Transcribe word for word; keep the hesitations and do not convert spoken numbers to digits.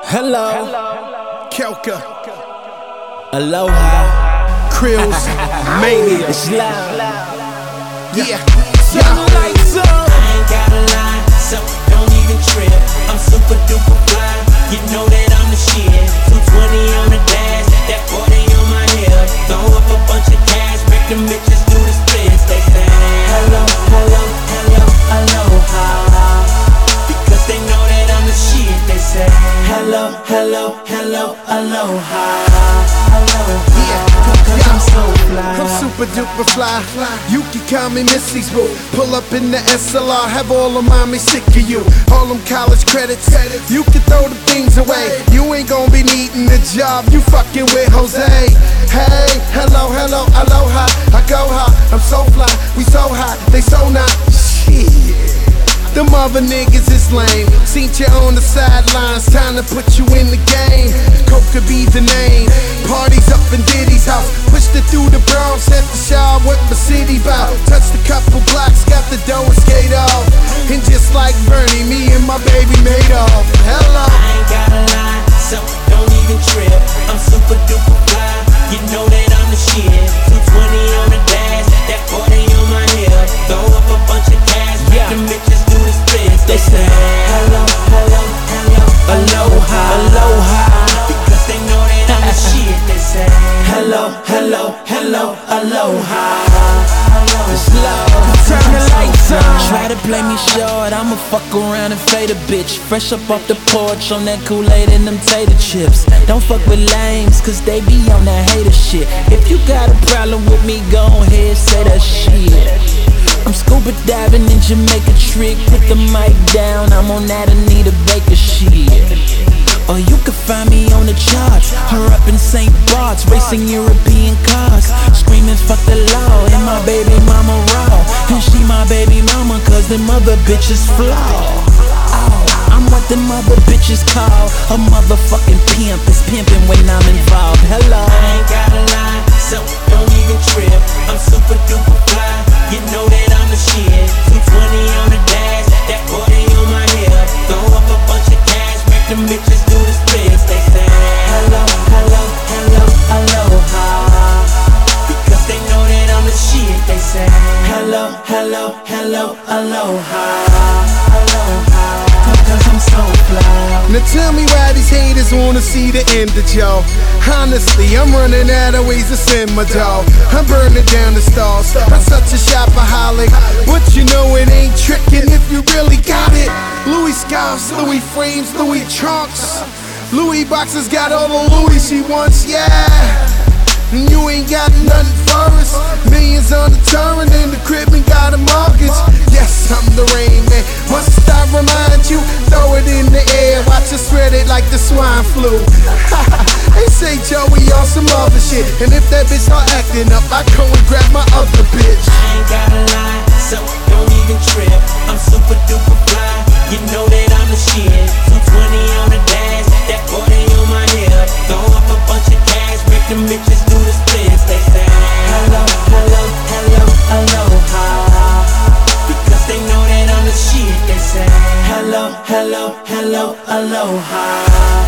Hello, Kelka, aloha, Krills, Mania. it's loud. Yeah, Turn the lights up. I ain't gotta lie, so don't even trip. I'm super duper fly, you know that I'm the shit. two twenty on the dash, that forty on my hip. Throw up a bunch of cash, make them bitches do the splits. They say hello, hello, hello, aloha, because they know that I'm the shit. They say hello, hello, hello, aloha, aloha. yeah, I'm so fly. I'm super duper fly. You can call me Missy's boo. Pull up in the S L R, have all of mommy sick of you. All them college credits, you can throw the things away. You ain't gonna be needing a job, you fucking with Jose. Hey, hello, hello, aloha. I go high, I'm so fly. We so high, they so not. Shit. Them other niggas is lame. Seen you on the sidelines, time to put you in the game. Coke could be the name. Parties up in Diddy's house. Pushed it through the Bronx, at the shop, what my city bout. Touched a couple blocks, got the dough and skate off. And just like Bernie, me and my baby made off. Hello. I ain't gotta lie, so don't even trip. I'm super duper fly, you know that I'm the shit. two twenty on the dash, that forty on my hip. Throw up a bunch of cash, make Yeah. them bitches do the splits. They say hello, hello, hello, aloha, aloha, because they know that I'm the shit. They say hello, hello, hello, aloha. It's loud. Turn the lights up. Try to play me short, I'ma fuck around and fade a bitch. Fresh up off the porch on that Kool-Aid and them tater chips. Don't fuck with lames, cause they be on that hater shit. If you got a problem with me, go ahead, say that shit. I'm scuba diving in Jamaica trick, put the mic down, I'm on that Anita Baker shit. Or you can find me on the charts, her up in Saint Bart's, racing European cars, screaming fuck the law, and my baby mama raw, and she my baby mama, cause them other bitches flaw. Oh, I'm what them other bitches call a motherfucking pimp, is pimping when I'm involved. Hello. I ain't gotta lie, so don't even trip. I'm super duper fly, you know that I'm the shit. two twenty on the dash, that forty on my hip. Throw up a bunch of cash, make them bitches do the splits. They say hello, hello, hello, aloha, because they know that I'm the shit. They say hello, hello, hello, aloha, aloha, because I'm so fly. Now tell me why these haters wanna see the end of Joe. Honestly, I'm running out of ways to send my dog. I'm burning down the stalls. I'm such a shopaholic, but you know it ain't tricking if you really got it. Louis scarves, Louis frames, Louis trunks. Louis boxes got all the Louis she wants, yeah. And you ain't got nothing for us. Millions on the turn and the crib ain't got a mortgage. Yes, I'm the rain man. Must I remind you? Throw it in the air, watch us spread it like the swine flu. They say Joey on some other shit, and if that bitch start acting up, I go and grab my other bitch. I ain't gotta lie, so don't even trip. I'm super duper fly, you know that I'm the shit. two twenty on the dash, that forty on my hip. Throw up a bunch of cash, make them bitches do the splits. They say hello, hello, hello, aloha, because they know that I'm the shit. They say hello, hello, hello, aloha.